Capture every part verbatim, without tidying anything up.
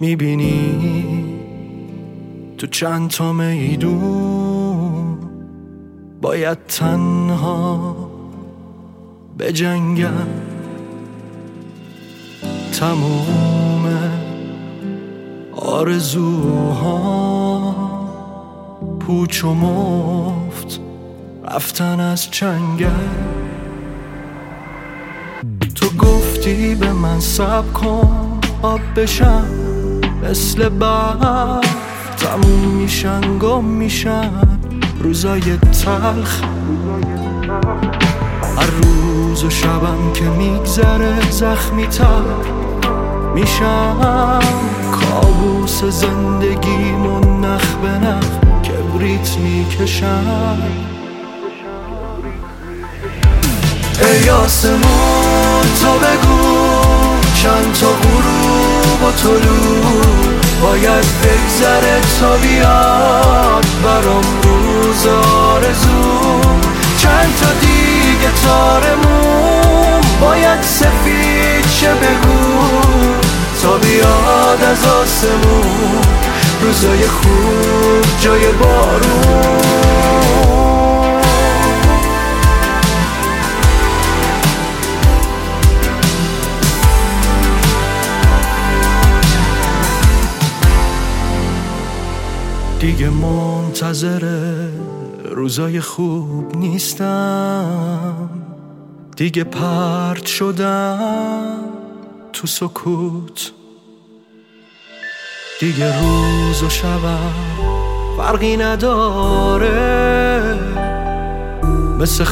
میبینی تو چند تا میدون باید تنها بجنگم، تموم آرزوها پوچ و مفت رفتن از چنگم. تو گفتی به من صبر کن آب بشم، مثل برف تموم میشن گم میشن روزای تلخ. هر روز و شبم که میگذره زخمی تر میشم، کابوس زندگیمون نخ به نخ کبریت میکشم. ای آسمون تو بگو چند تا غروب و طلوع باید بگذره تا بیاد برام روز آرزو. چند تا دیگه تارمون باید سفید شه بگو تا بیاد از آسمون روزای خوب جای بارون. دیگه منتظر روزای خوب نیستم، دیگه پرت شدم تو سکوت. دیگه روز و شبم فرقی نداره، مثل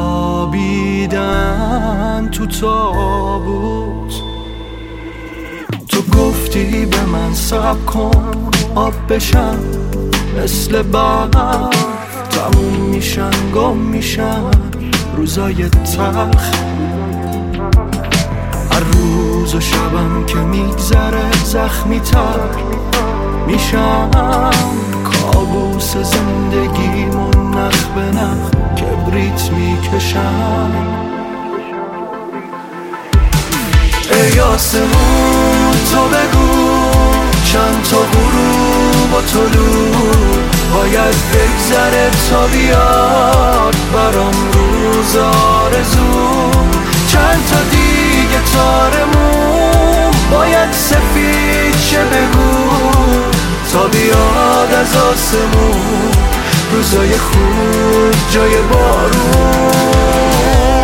خوابیدن تو تابوت. تو گفتی به من صبر کن آب بشم، مثل برف تموم میشن گم میشن روزای تلخ. هر روز و شبم که میگذره زخمی تر میشم، کابوس زندگیمون نخ به نخ کبریت میکشم. ای آسمون تو بگو چند تا غروب و طلوع باید بگذره تا بیاد برام روز آرزو. چند تا دیگه تارمون باید سفید شه بگو تا بیاد از آسمون روزای خوب جای بارون.